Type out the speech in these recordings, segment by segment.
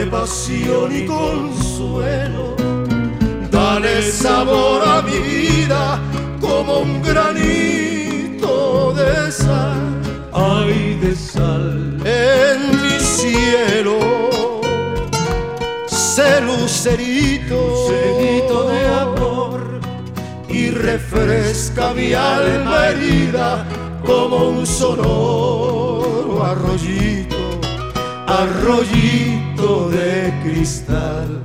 pasión y consuelo. Dale sabor a mi vida como un granito de sal. Ay, de sal En mi cielo, sé lucerito de amor, y refresca mi alma herida como un sonoro arroyito, arroyito de cristal.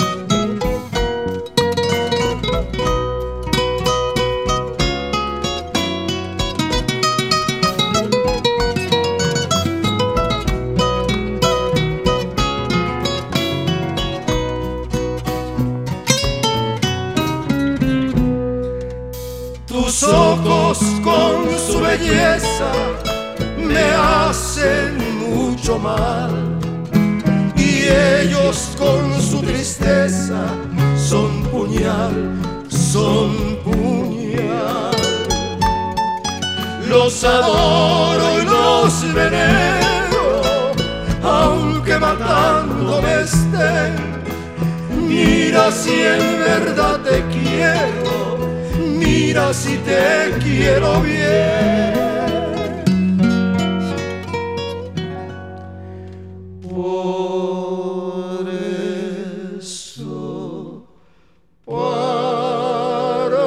Tus ojos con su belleza me hacen mucho mal, y ellos con su tristeza son puñal, son puñal. Los adoro y los venero, aunque matándome estén. Mira si en verdad te quiero, mira si te quiero bien. Por eso, para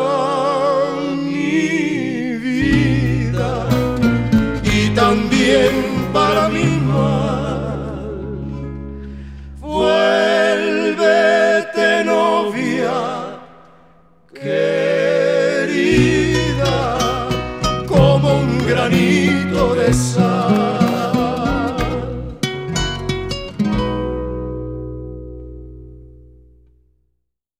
mi vida y también para mi mal, vuélvete novia querida, como un granito de sal.